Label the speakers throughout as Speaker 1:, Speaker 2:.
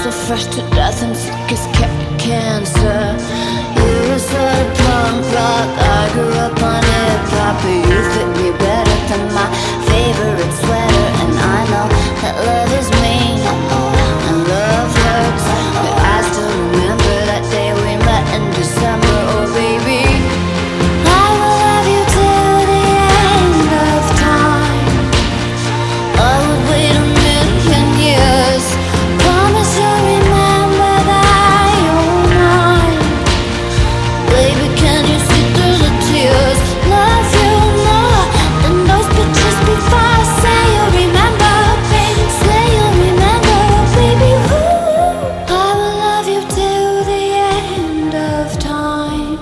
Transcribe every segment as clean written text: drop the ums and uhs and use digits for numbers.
Speaker 1: so fresh to death and sick as cancer. You were sort of punk rock, I grew up on hip-hop, but you fit me better than my favorite sweater. And I know that love is mean, and love hurts, but I still remember that day we met in December. Oh baby, I will love you till the end of time. I would wait a million years. Promise you'll remember that you're mine. Baby, can you see through the tears? Love you more than those pictures before. Say you'll remember, baby. Say you'll remember, baby. Ooh. I will love you till the end of time.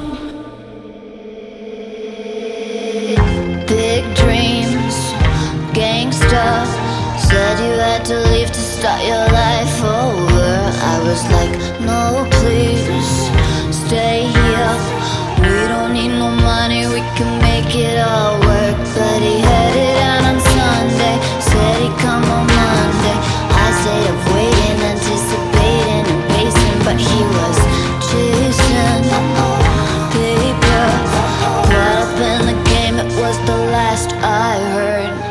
Speaker 1: Big dreams, gangsta. Said you had to leave to start your life over. I was like, no please, stay here. We don't need no money, we can make it all work. But he headed out on Sunday, said he'd come on Monday. I stayed up waiting, anticipating and pacing, but he was chasing paper. Caught up in the game, it was the last I heard.